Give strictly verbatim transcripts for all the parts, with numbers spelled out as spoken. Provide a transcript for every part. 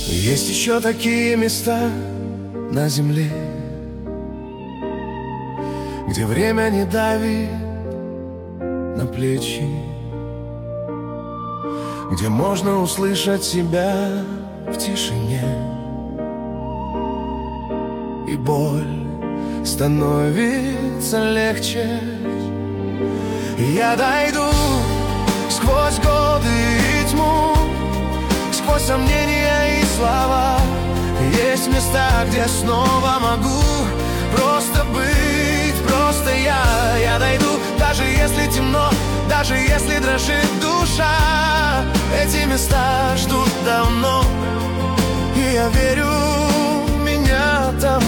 Есть еще такие места на земле, где время не давит на плечи, где можно услышать себя в тишине, и боль становится легче. Я дойду сквозь годы и тьму, сквозь сомнения и слова. Есть места, где снова могу просто быть, просто я. Я дойду, даже если темно, даже если дрожит душа. Эти места ждут давно, и я верю, меня там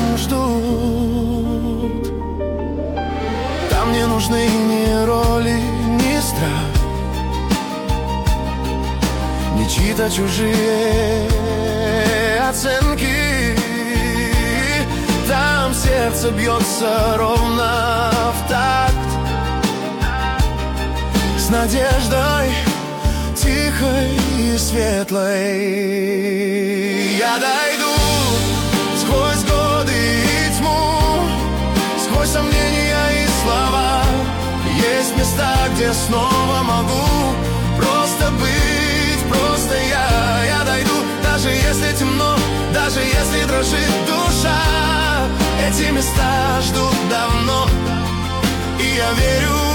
ждут. Там не нужны ни роли, ни страх, ни чьи-то чужие оценки. Там сердце бьется ровно в такт, с надеждой тихой и светлой. Я дойду сквозь годы и тьму, сквозь сомнения и слова. Есть места, где снова могу просто быть, просто я. Я дойду, даже если темно, даже если дрожит душа. Эти места ждут давно, и я верю,